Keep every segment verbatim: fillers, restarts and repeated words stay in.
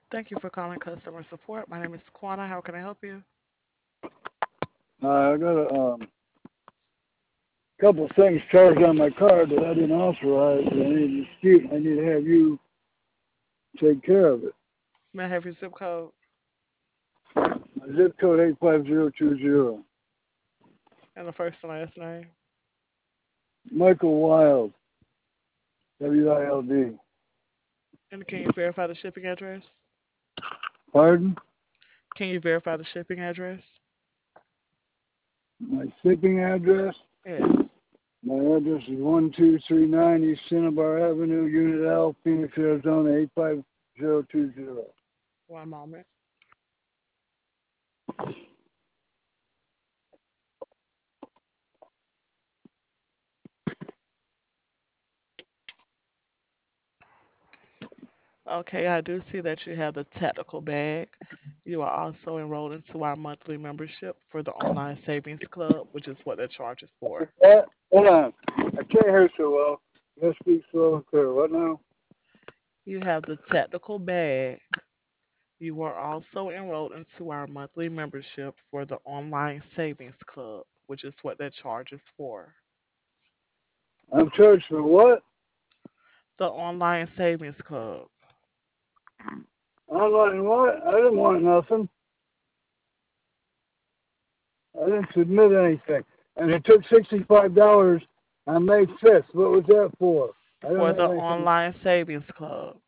Thank you for calling customer support. My name is Quana. How can I help you? Uh, I got a um, couple of things charged on my card that I didn't authorize. And I need to dispute. I need to have you take care of it. May I have your zip code My zip code eight five zero two zero. and the first and last name? Michael Wild, W I L D. And can you verify the shipping address? Pardon? Can you verify the shipping address? My shipping address? Yes. My address is one two three nine East Cinnabar Avenue, Unit L, Phoenix, Arizona eight five zero two zero. One moment. Okay, I do see that you have the tactical bag. You are also enrolled into our monthly membership for the Online Savings Club, which is what the charge is for. What? Hold on. I can't hear so well. You gotta speak slow and clear. What now? You have the tactical bag. You are also enrolled into our monthly membership for the Online Savings Club, which is what that charge is for. I'm charged for what? The Online Savings Club. Online what? I didn't want nothing. I didn't submit anything. And it took sixty-five dollars on May fifth. What was that for? I don't For have the anything. Online Savings Club.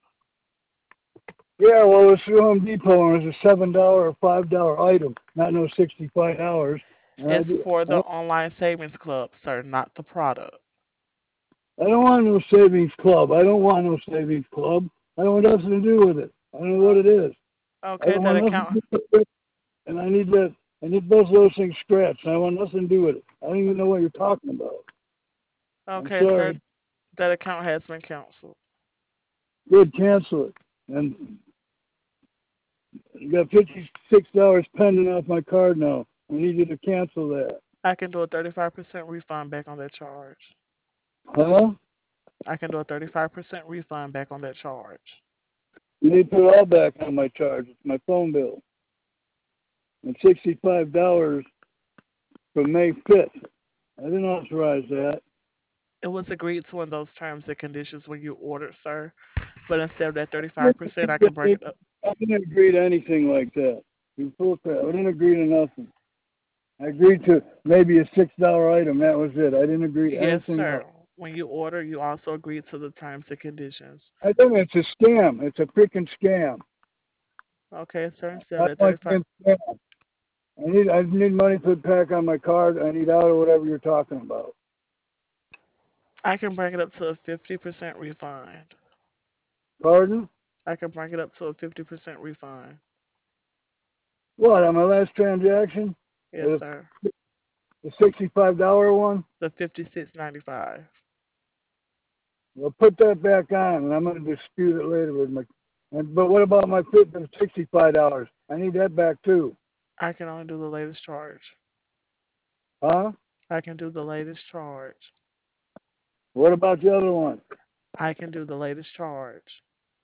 Yeah, well, it was through Home Depot and it was a seven dollars or five dollars item, not no sixty-five dollars. And I, It's do, for I, the Online Savings Club, sir, not the product. I don't want no savings club. I don't want no savings club. I don't want nothing to do with it. I don't know what Uh, it is. I okay, don't that want nothing to account. do with it. And I need that. I need both of those things scratched. I want nothing to do with it. I don't even know what you're talking about. I'm Okay, sir, sorry. that account has been canceled. Good, cancel it. And you got fifty-six dollars pending off my card now. I need you to cancel that. I can do a thirty-five percent refund back on that charge. Huh? I can do a thirty-five percent refund back on that charge. You need to put it all back on my charge. It's my phone bill. And sixty-five dollars from May fifth. I didn't authorize that. It was agreed to in those terms and conditions when you ordered, sir. But instead of that thirty-five percent, I can bring it up. I didn't agree to anything like that. You full crap. I didn't agree to nothing. I agreed to maybe a six dollar item. That was it. I didn't agree to Yes, anything else. sir. When you order, you also agree to the terms and conditions. I think it's a scam. It's a freaking scam. Okay, sir. Instead of I that don't like thirty-five, being scammed. I need I need money put back on my card. I need out or whatever you're talking about. I can bring it up to a fifty percent refund. Pardon? I can bring it up to a fifty percent refund. What on my last transaction? Yes, The sir. the sixty-five dollar one. The fifty-six ninety-five. Well, put that back on, and I'm going to dispute it later with my. And but what about my fifty sixty-five dollars? I need that back too. I can only do the latest charge. Huh? I can do the latest charge. What about the other one? I can do the latest charge.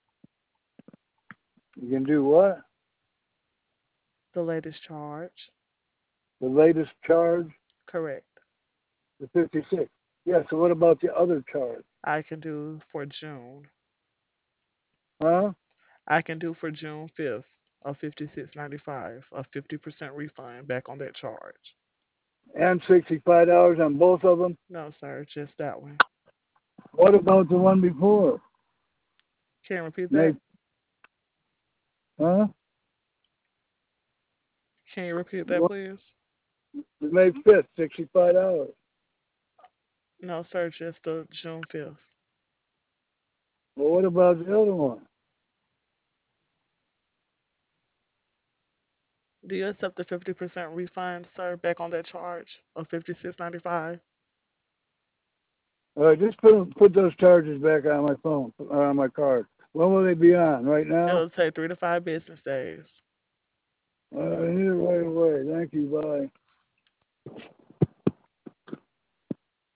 You can do what? The latest charge. The latest charge, Correct. the fifty-six. Yeah. So what about the other charge? I can do for June. Huh? I can do for June fifth of fifty-six ninety-five, a fifty percent refund back on that charge. And sixty-five dollars on both of them. No, sir, just that one. What about the one before? Can you repeat May. that? Huh? Can you repeat that, What? please? May fifth, sixty-five dollars. No, sir, just the June fifth. Well, what about the other one? Do you accept the fifty percent refund, sir, back on that charge of fifty-six ninety-five? All right, just put put those charges back on my phone or on my card. When will they be on? Right now? It'll take three to five business days. Uh, I need it right away. Thank you. Bye.